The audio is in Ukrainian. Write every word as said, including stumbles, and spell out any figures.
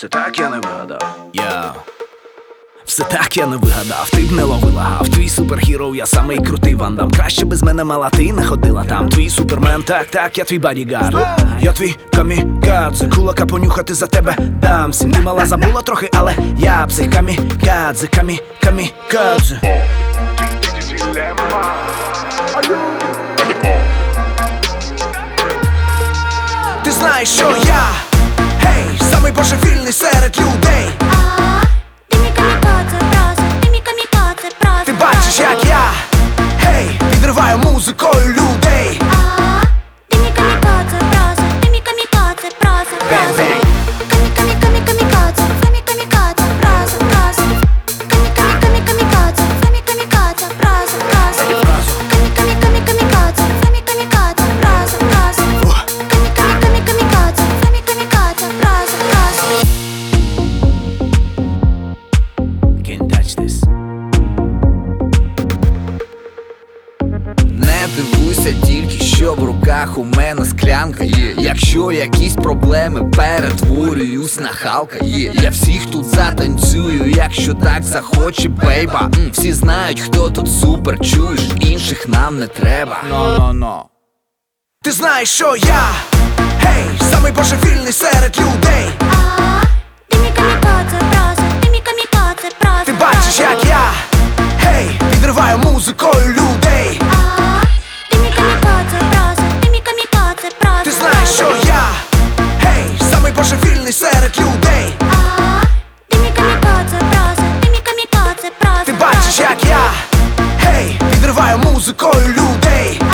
Це так я не вигадав. Я все так я не вигадав, ти б не ловила гав. Твій суперхіро, я самий крутий вандам. Краще без мене мала, ти не ходила там. Твій супермен, так, так, я твій бодігард. Я твій камікадзе, кулака понюхати за тебе дам. Всім ти мала забула трохи, але я псих камікадзе, камі, камікадзе. Ти знаєш, що я, гей, самий божевільний серед людей. Ти бачиш, як я, гей, підриваю музикою людей. Бем-бем. Не дивуйся тільки, що в руках у мене склянка є. Якщо якісь проблеми, перетворююсь на Халка є. Я всіх тут затанцюю, якщо так захоче бейба. М, Всі знають, хто тут супер, чуєш, інших нам не треба. Но-но-но. Ти знаєш, що я, гей, самий божевільний серед людей. Ти бачиш, як я, гей, підриваю музикою людей. Ти знаєш, що я, гей, самий божевільний серед людей. Ти бачиш, як я, гей, підриваю музикою людей.